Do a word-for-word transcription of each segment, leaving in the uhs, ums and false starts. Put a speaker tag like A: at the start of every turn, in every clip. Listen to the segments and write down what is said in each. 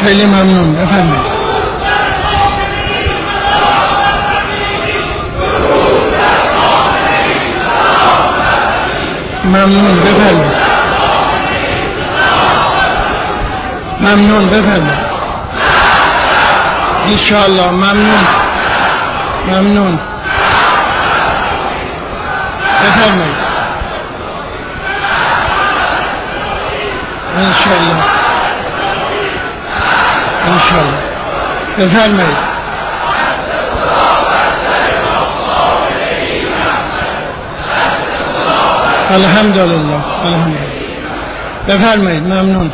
A: خیلی ممنون، بفرمایید. ممنون، بفرمایید. ممنون، بفرمایید. انشاءالله. ممنون ممنون بفرمایید. انشاءالله انشاءالله بفرمایید. الحمدلله الحمدلله بفرمایید. ممنون.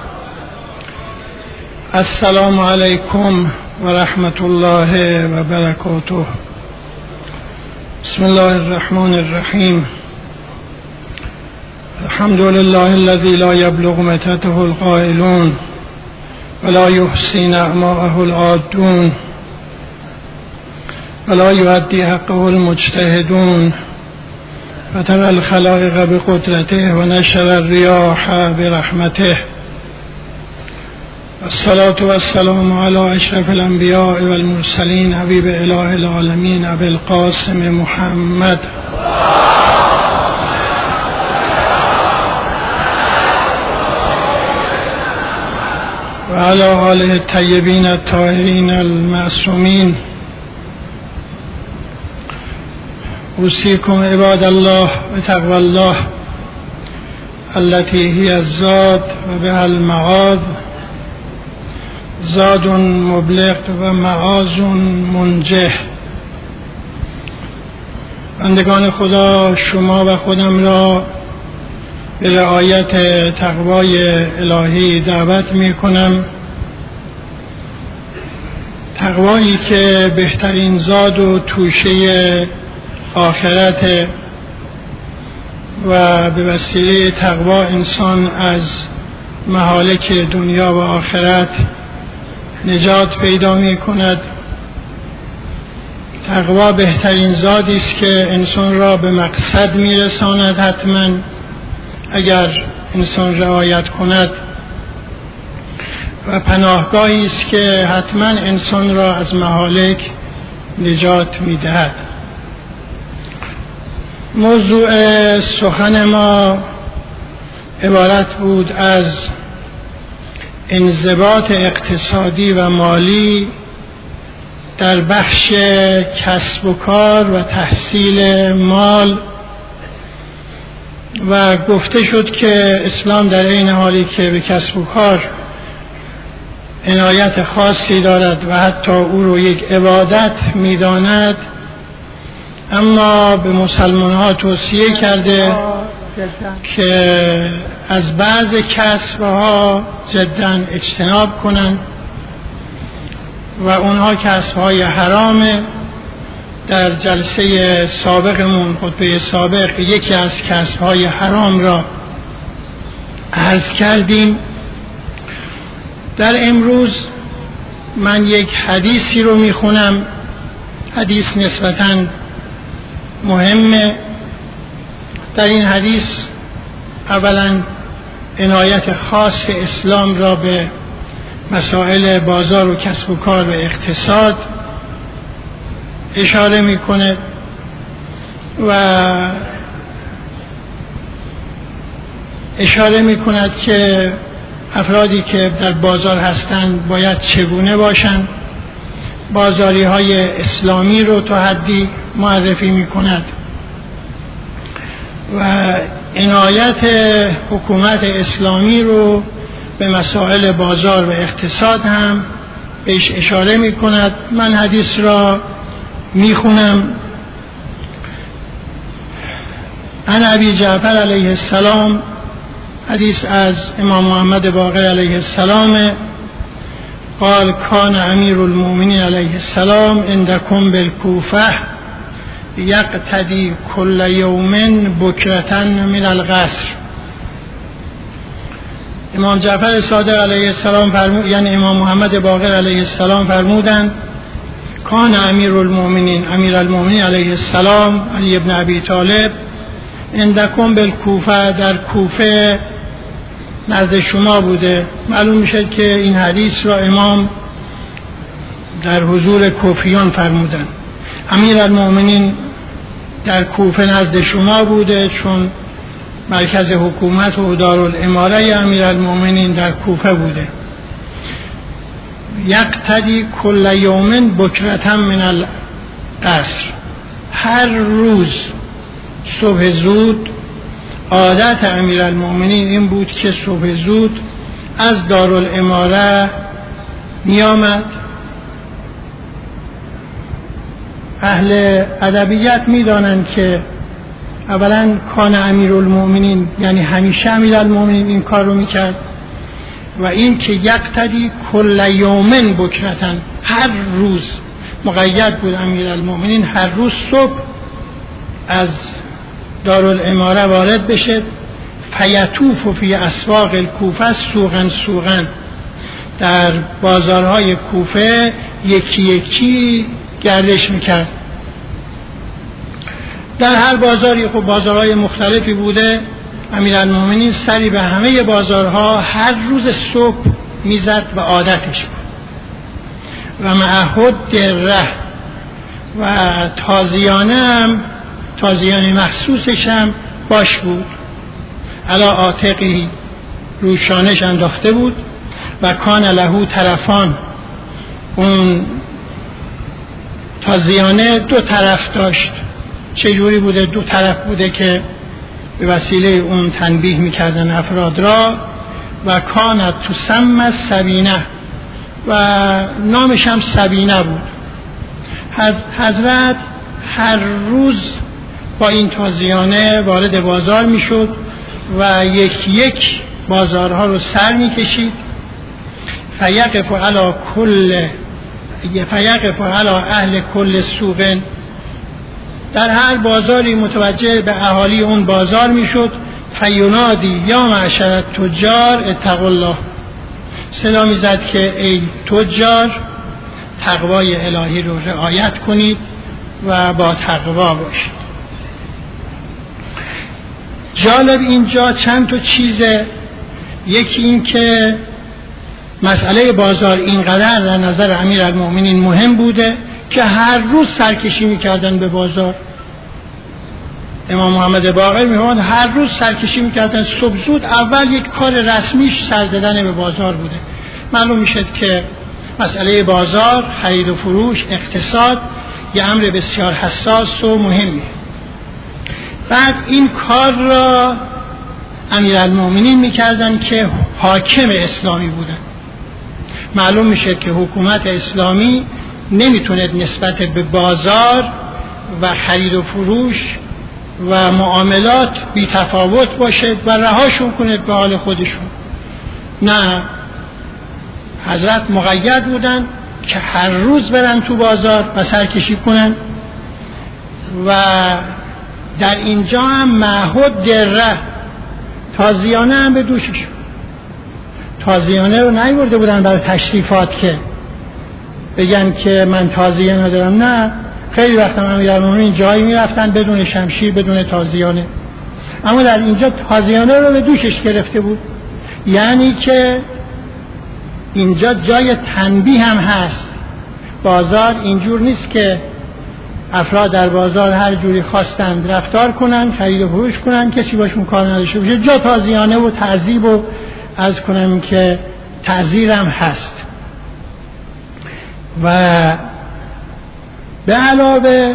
A: السلام علیکم و رحمت الله و برکاته. بسم الله الرحمن الرحیم. الحمد لله الذي لا يبلغ متته القائلون ولا يحصي نعماءه العادون ولا يؤدي حقه المجتهدون فترى الخلائق بقدرته ونشر الرياح برحمته. الصلاة والسلام على أشرف الأنبياء والمرسلين حبيب إله العالمين أبي القاسم محمد وعلى آله الطيبين الطاهرين المعصومين. أوصيكم عباد الله بتقوى الله التي هي الزاد وبها المعاد، زاد مبلغ و معاذ منجح. بندگان خدا، شما و خودم را به رعایت تقوای الهی دعوت می کنم. تقوایی که بهترین زاد و توشه آخرت و به وسیله تقوا انسان از مهالک دنیا و آخرت نجات پیدا می کند. تقوا بهترین زادی است که انسان را به مقصد می رساند. حتما اگر انسان رعایت کند، و پناهگاهی است که حتما انسان را از مهالک نجات می دهد. موضوع سخن ما عبارت بود از انضباط اقتصادی و مالی در بخش کسب و کار و تحصیل مال، و گفته شد که اسلام در این حالی که به کسب و کار عنایت خاصی دارد و حتی او رو یک عبادت می‌داند، اما به مسلمان ها توصیه کرده که از بعض کسب‌ها جداً اجتناب کنند و اونها کسب‌های حرامه. در جلسه سابقمون، خطبه سابق، یکی از کسب‌های حرام را عرض کردیم. در امروز من یک حدیثی رو میخونم. حدیث نسبتاً مهمه. در این حدیث اولا عنایت خاص اسلام را به مسائل بازار و کسب و کار و اقتصاد اشاره میکنه و اشاره میکند که افرادی که در بازار هستند باید چگونه باشند. بازاری های اسلامی رو تا حدی معرفی میکند و عنایت حکومت اسلامی رو به مسائل بازار و اقتصاد هم بهش اشاره می کند. من حدیث را می خونم. عن ابی جعفر علیه السلام، حدیث از امام محمد باقر علیه السلام، قال کان امیر المؤمنین علیه السلام عندکم بالکوفه یقتدی کل یوم بکرتن من القصر. امام جعفر صادق علیه السلام فرمود، یعنی امام محمد باقر علیه السلام فرمودند کان امیر المؤمنین، امیر المؤمنین علیه السلام علی ابن ابی طالب، عندکم بالکوفه، در کوفه نزد شما بوده. معلوم میشه که این حدیث را امام در حضور کوفیان فرمودن. امیرالمؤمنین در کوفه نزد شما بوده، چون مرکز حکومت و دارالاماره امیرالمؤمنین در کوفه بوده. یقتدی کل یوم بکرة من العصر، هر روز صبح زود عادت امیرالمؤمنین این بود که صبح زود از دارالاماره می آمد. اهل ادبیات می دانند که اولا کان امیرالمؤمنین یعنی همیشه امیرالمؤمنین این کار رو می کرد، و این که یقتدی کل یومن بکرتن، هر روز مقید بود امیرالمؤمنین هر روز صبح از دارالاماره وارد بشه. فیطوف فی اسواق الکوفه سوقن سوقن، در بازارهای کوفه یکی یکی گردش میکرد. در هر بازاری خب بازارهای مختلفی بوده، امیرالمؤمنین سری به همه بازارها هر روز صبح میزد و عادتش بود. و معهد دره و تازیانه هم تازیانه مخصوصش هم باش بود، علا عاتقی روشانش انداخته بود. و کان لهو طرفان، اون تازیانه دو طرف داشت. چجوری بوده؟ دو طرف بوده که به وسیله اون تنبیه میکردن افراد را. و کانت تسمى سبینه، و نامش هم سبینه بود. حضرت هر روز با این تازیانه وارد بازار میشد و یک یک بازارها رو سر میکشید. فیقف علی کل فیقف علی اهل کل سوق، در هر بازاری متوجه به اهالی اون بازار میشد. فینادی یا معشر تجار اتقوا الله، صدا میزد که ای تجار تقوای الهی رو رعایت کنید و با تقوا باشید. جالب اینجا چند تا چیزه. یکی این که مسئله بازار اینقدر در نظر امیرالمؤمنین مهم بوده که هر روز سرکشی میکردن به بازار. امام محمد باقر میفرماد هر روز سرکشی میکردن صبح زود. اول یک کار رسمیش سر زدن به بازار بوده. معلوم میشه که مسئله بازار، خرید و فروش، اقتصاد یه امر بسیار حساس و مهمی. بعد این کار را امیرالمؤمنین میکردن که حاکم اسلامی بودن. معلوم میشه که حکومت اسلامی نمیتونه نسبت به بازار و خرید و فروش و معاملات بی تفاوت باشه و رهاشون کنه به حال خودشون. نه، حضرت مقید بودن که هر روز برن تو بازار و سرکشی کنن. و در اینجا هم معهد دره، تازیانه هم به دوششون. تازیانه رو نیورده بودن برای تشریفات که بگن که من تازیانه دارم. نه، خیلی وقت هم امیرالمؤمنین جایی میرفتن بدون شمشیر، بدون تازیانه. اما در اینجا تازیانه رو به دوشش گرفته بود. یعنی که اینجا جای تنبیه هم هست. بازار اینجور نیست که افراد در بازار هر جوری خواستند رفتار کنن، خرید و فروش کنن، کسی باشون کار نداشته باشه. جا تازیانه و تعذیب و از کنم که تعذیر هم هست. و به علاوه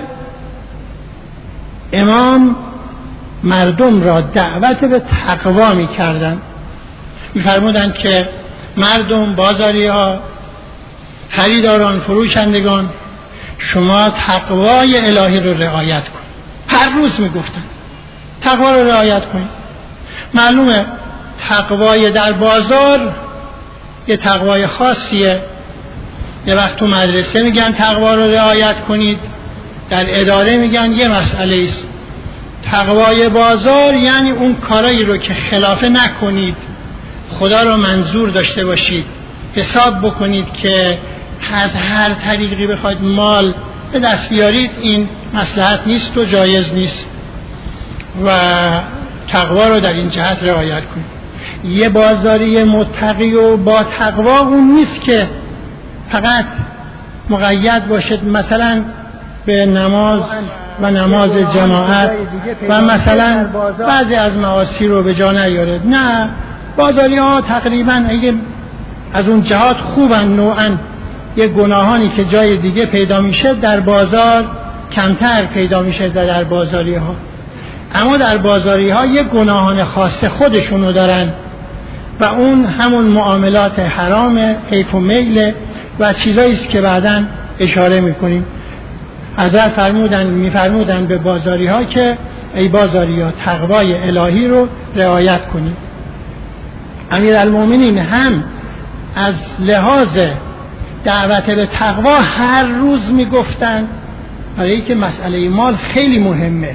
A: امام مردم را دعوت به تقوا می کردن. می فرمودن که مردم، بازاری ها، خریداران، فروشندگان، شما تقوای الهی رو رعایت کن. هر روز می گفتن تقوا رو رعایت کن. معلومه تقوای در بازار یه تقوای خاصیه. یه وقت تو مدرسه میگن تقوا رو رعایت کنید، در اداره میگن یه مسئله است. تقوای بازار یعنی اون کارایی رو که خلافه نکنید، خدا رو منظور داشته باشید، حساب بکنید که از هر طریقی بخواید مال به دست بیارید، این مصلحت نیست و جایز نیست. و تقوا رو در این جهت رعایت کنید. یه بازاری متقی و با تقوا اون نیست که فقط مقید باشد مثلا به نماز و نماز جماعت و مثلا بعضی از معاصی رو به جا نیارد. نه، بازاری ها تقریبا اگه از اون جهات خوبن نوعا، یه گناهانی که جای دیگه پیدا میشه در بازار کمتر پیدا میشه در بازاری ها، اما در بازاری ها یه گناهان خاص خودشونو دارن و اون همون معاملات حرام، حیف و میل و چیزایی است که بعداً اشاره میکنیم. حضرت فرمودن میفرمودن به بازاری ها که ای بازاری ها تقوای الهی رو رعایت کنید. امیرالمومنین هم از لحاظ دعوت به تقوا هر روز میگفتن، برای اینکه مسئله مال خیلی مهمه.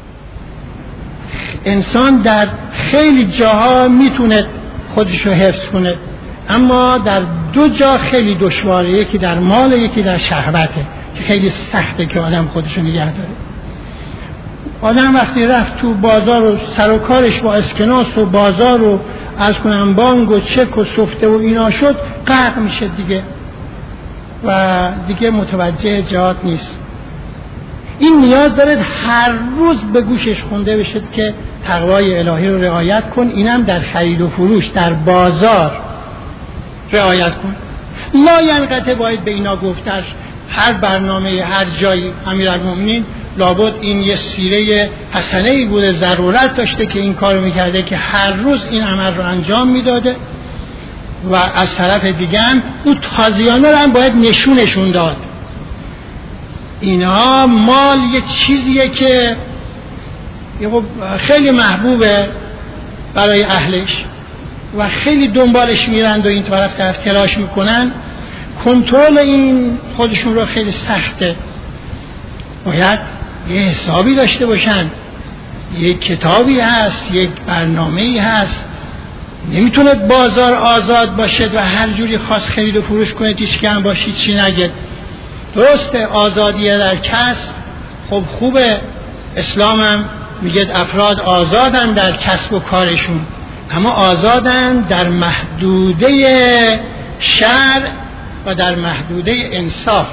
A: انسان در خیلی جاها میتونه خودشو حفظ کنه، اما در دو جا خیلی دشواره، یکی در مال، یکی در شهوته که خیلی سخته که آدم خودشو نگه داره. آدم وقتی رفت تو بازار و سر و کارش با اسکناس و بازار و از کنم بانگ و چک و سفته و اینا شد، غرق میشه دیگه و دیگه متوجه جهات نیست. این نیاز داره هر روز به گوشش خونده بشه که تقوای الهی رو رعایت کن، اینم در خرید و فروش در بازار رعایت کن. لا ینقطع باید به اینا گفتش هر برنامه هر جایی. امیرالمومنین لابد این یه سیره حسنه‌ای بوده، ضرورت داشته که این کارو میکرده که هر روز این عمل رو انجام میداده و از طرف دیگه هم اون تازیانه رو هم باید نشونشون داد. اینا مال یه چیزیه که خیلی محبوبه برای اهلش و خیلی دنبالش میرند و این طرف طرف تلاش میکنن. کنترل این خودشون رو خیلی سخته، باید یه حسابی داشته باشن، یک کتابی هست، یک برنامه‌ای هست. نمیتونه بازار آزاد باشه و هر جوری خاص خرید و فروش کنه، هیچ کم باشید چی نگه. درسته آزادیه در کسب، خب خوبه، اسلامم میگه افراد آزادن در کسب و کارشون، اما آزادن در محدوده شرع و در محدوده انصاف.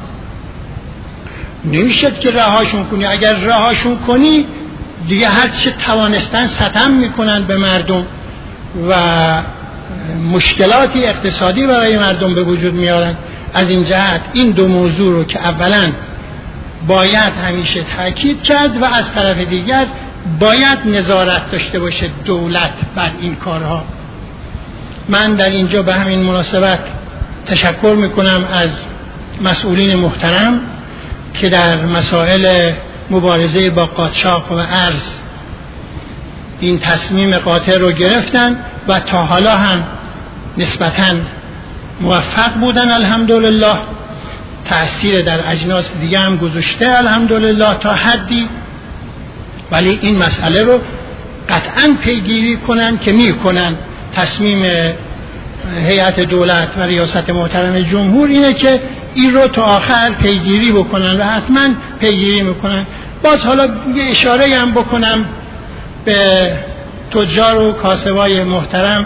A: نمیشد که رهاشون کنی. اگر رهاشون کنی دیگه هر چه توانستن ستم میکنن به مردم و مشکلاتی اقتصادی برای مردم به وجود میارن. از این جهت این دو موضوع رو که اولا باید همیشه تاکید کرد و از طرف دیگر باید نظارت داشته باشه دولت بر این کارها. من در اینجا به همین مناسبت تشکر میکنم از مسئولین محترم که در مسائل مبارزه با قاچاق و ارز این تصمیم قاطع رو گرفتن و تا حالا هم نسبتاً موفق بودن الحمدلله. تأثیر در اجناس دیگه هم گذاشته الحمدلله تا حدی، ولی این مسئله رو قطعاً پیگیری کنن که میکنن. تصمیم هیئت دولت و ریاست محترم جمهور اینه که این رو تا آخر پیگیری بکنن و حتما پیگیری میکنن. باز حالا یه اشاره هم بکنم به تجار و کاسبای محترم،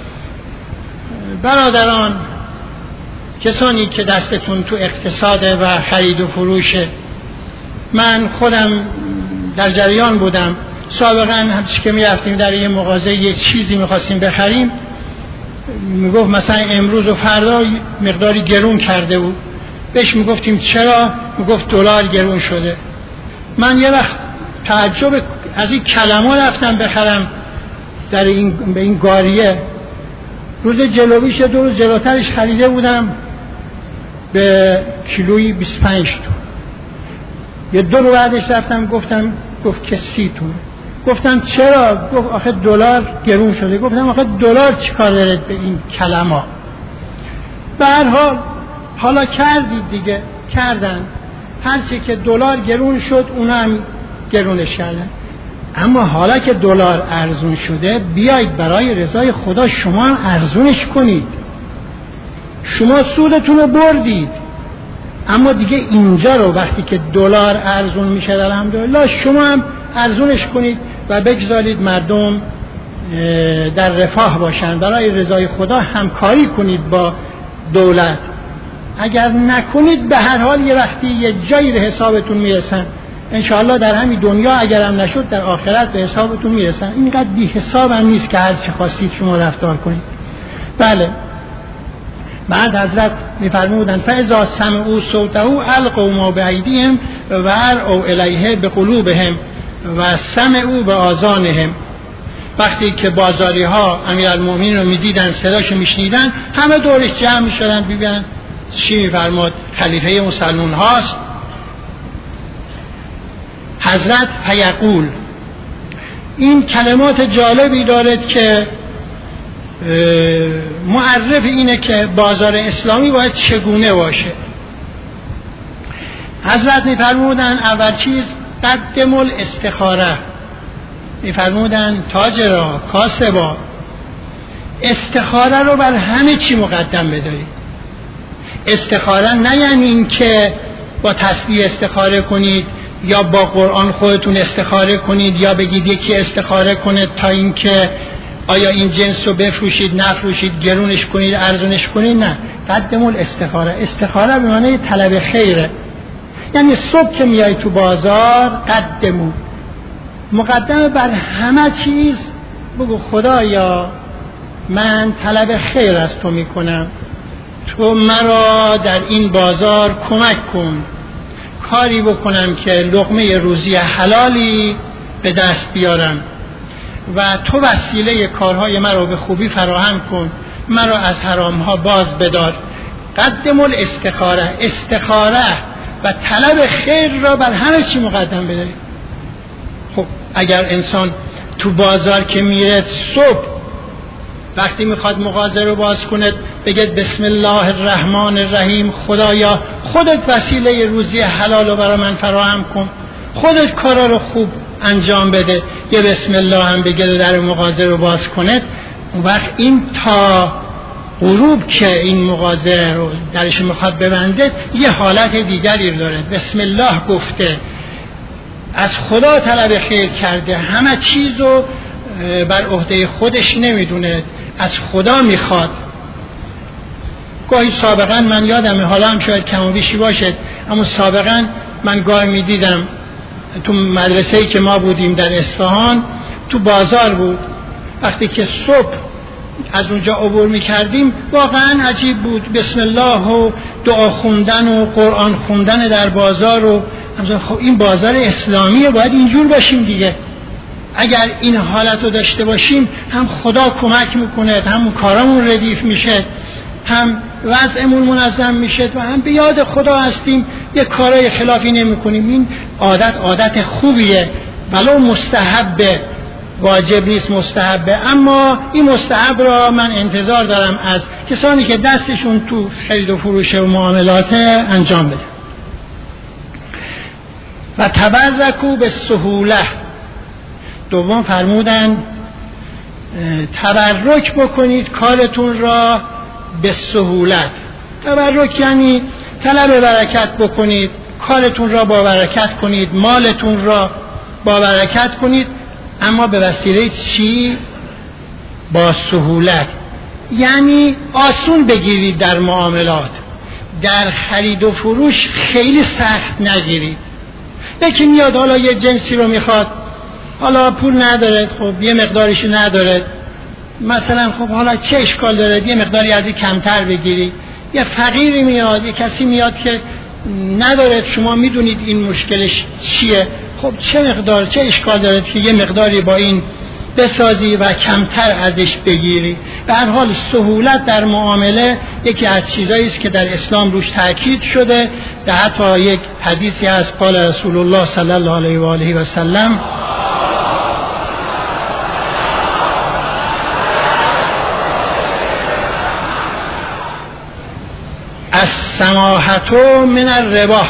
A: برادران، کسانی که دستتون تو اقتصاد و خرید و فروشه. من خودم در جریان بودم سابقا، هرچی که میرفتیم در یه مغازه یک چیزی میخواستیم بخریم، میگفت مثلا امروز و فردا مقداری گرون کرده بود، بهش میگفتیم چرا؟ میگفت دلار گرون شده. من یه وقت تعجب از این کلمه رفتم بخرم در این به این گاریه، روز جلویش دو روز جلوترش خریده بودم به کیلویی بیست و پنج تومن. یه دو رو بعدش رفتم گفتم، گفت که سی تومن. گفتم چرا؟ گفت آخه دلار گرون شده. گفتم آخه دلار چیکار داره به این کلمه؟ به هر حال حالا کردید دیگه، کردن. هرچی که دلار گرون شد اونا هم گرونش کردن. اما حالا که دلار ارزون شده، بیایید برای رضای خدا شما هم ارزونش کنید. شما سودتون رو بردید، اما دیگه اینجا رو وقتی که دلار ارزون میشه الحمدلله شما هم ارزونش کنید و بگذارید مردم در رفاه باشن، برای رضای خدا همکاری کنید با دولت. اگر نکنید به هر حال یه وقتی یه جایی به حسابتون میرسن، انشاءالله در همین دنیا اگر هم نشد در آخرت به حسابتون میرسن. اینقدر بی حساب هم نیست که هر چی خواستید شما رفتار کنید. بله. بعد حضرت میفرمودن فاذا سمعوا صوته القوا ما بایدیهم و ارعوا الیه بقلوبهم و سمعوا باذانهم. وقتی که بازاری ها امیرالمومنین رو میدیدن، صداشو میشنیدن، همه دورش جمع میشدن ببینن چی میفرماد، خلیفه مسلمان هاست. حضرت فیقول، این کلمات جالبی دارد که معرف اینه که بازار اسلامی باید چگونه باشه. حضرت میفرمودن اول چیز قدم الاستخاره، میفرمودن تاجرا کاسبا استخاره رو بر همه چی مقدم بدارید. استخاره نه یعنی این که با تسبیح استخاره کنید یا با قرآن خودتون استخاره کنید یا بگید یکی استخاره کنه تا اینکه آیا این جنس رو بفروشید نفروشید، گرونش کنید ارزونش کنید. نه، قدم الاستخاره. استخاره به معنی طلب خیره، یعنی صبح که میای تو بازار قدمو، مقدمه بر همه چیز بگو خدایا من طلب خیر از تو میکنم، تو مرا در این بازار کمک کن، کاری بکنم که لقمه روزی حلالی به دست بیارم و تو وسیله کارهای مرا به خوبی فراهم کن، مرا از حرامها باز بدار. قدم الاستخاره، استخاره و طلب خیر را بر همه چی مقدم بدارید. خب اگر انسان تو بازار که میره صبح وقتی میخواد مغازه رو باز کنه بگید بسم الله الرحمن الرحیم، خدایا خودت وسیله روزی حلال رو برای من فراهم کن، خودت کارا رو خوب انجام بده، یه بسم الله هم بگید در مغازه رو باز کنه. اون وقت این تا غروب که این مغازه رو درش میخواد ببنده یه حالت دیگری رو داره. بسم الله گفته، از خدا طلب خیر کرده، همه چیز رو بر عهده خودش نمیدونه، از خدا میخواد. گاهی سابقا من یادمه، حالا هم شاید کم و بیشی باشه، اما سابقا من گاهی میدیدم تو مدرسه‌ای که ما بودیم در اصفهان تو بازار بود، وقتی که صبح از اونجا عبور میکردیم واقعا عجیب بود، بسم الله و دعا خوندن و قرآن خوندن در بازار. و خب این بازار اسلامیه، باید اینجور باشیم دیگه. اگر این حالت رو داشته باشیم هم خدا کمک میکنه، هم کارامون ردیف میشه، هم وضعمون منظم میشه و هم به یاد خدا هستیم، یه کارای خلافی نمی کنیم. این عادت عادت خوبیه، ولو مستحبه، واجب نیست، مستحبه. اما این مستحب را من انتظار دارم از کسانی که دستشون تو خرید و فروش و معاملات انجام بده. و تبرکوا به سهوله، دوم فرمودن تبرک بکنید کارتون را به سهولت. تبرک یعنی طلب برکت بکنید، کارتون را با برکت کنید، مالتون را با برکت کنید، اما به وسیله چی؟ با سهولت. یعنی آسون بگیرید در معاملات، در خرید و فروش خیلی سخت نگیرید. یکی میاد حالا یه جنسی رو میخواد، حالا پول نداره، خب یه مقداریشو نداره، مثلا خب حالا چه اشکال داره یه مقداری از این کمتر بگیری. یه فقیری میاد، یه کسی میاد که نداره، شما میدونید این مشکلش چیه، خب چه مقدار چه اشکال داره که یه مقداری با این بسازی و کمتر ازش بگیری. به هر حال سهولت در معامله یکی از چیزایی است که در اسلام روش تاکید شده. در حتی یک حدیثی از قال رسول الله صلی الله علیه و آله و سلم السماحة من الربا.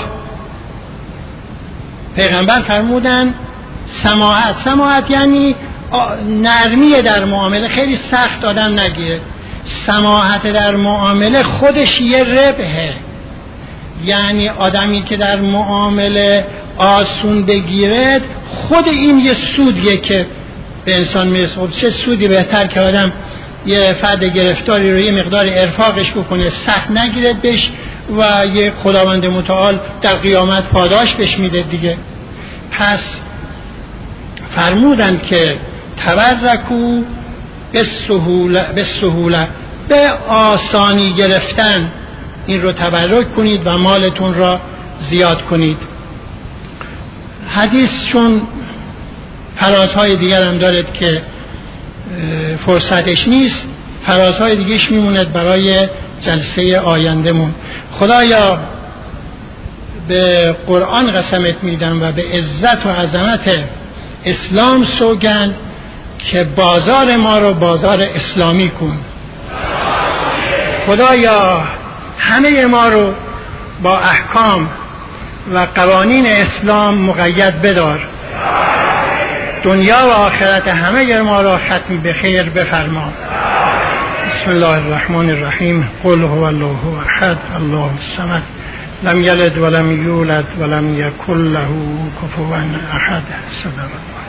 A: پیغمبر فرمودن سماحت، سماحت یعنی نرمی در معامله، خیلی سخت آدم نگیره. سماحت در معامله خودش یه ربحه، یعنی آدمی که در معامله آسون بگیره خود این یه سودیه که به انسان میرسه. خب چه سودی بهتر که آدم یه فرد گرفتاری رو یه مقدار ارفاقش بکنه، سخت نگیرد بهش و یه خداوند متعال در قیامت پاداش بهش میده دیگه. پس فرمودند که تبرکو به سهوله، به آسانی گرفتن این رو تبرک کنید و مالتون را زیاد کنید. حدیث چون فرازهای دیگر هم دارد که فرصتش نیست، فرازهای دیگرش میموند برای جلسه آینده مون. خدایا به قرآن قسمت میدم و به عزت و عظمت اسلام سوگند که بازار ما رو بازار اسلامی کن. خدایا همه ما رو با احکام و قوانین اسلام مقید بدار. دنیا و آخرت همه ما را ختم به خیر بفرما. بسم الله الرحمن الرحیم. قل هو الله احد الله الصمد لم یلد ولم یولد ولم یکن له کفوا احد. صدق الله.